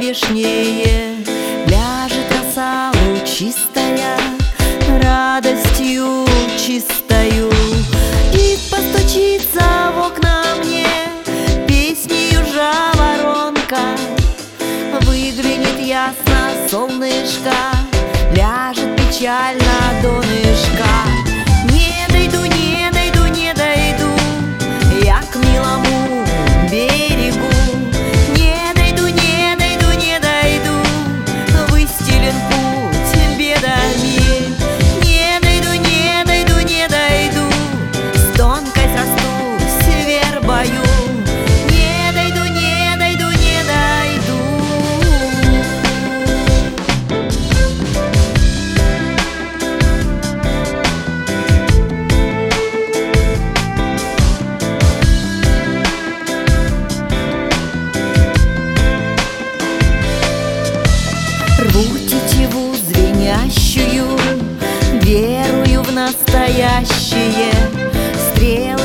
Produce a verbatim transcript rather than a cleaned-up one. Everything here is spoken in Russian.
вешнее. Ляжет роса лучистая, радостью чистою, и постучится в окна мне песнею жаворонка. Выглянет ясно солнышко, ляжет печально донышко. Не дойду, не дойду, не дойду я к милому берегу. Не дойду, не дойду, не дойду, выстелен путь бедами. Не дойду, не дойду, не дойду, с тонкой срастусь вербою. Не дойду, не дойду, не дойду. Рву тетиву звенящую, верую в настоящее. Стрелы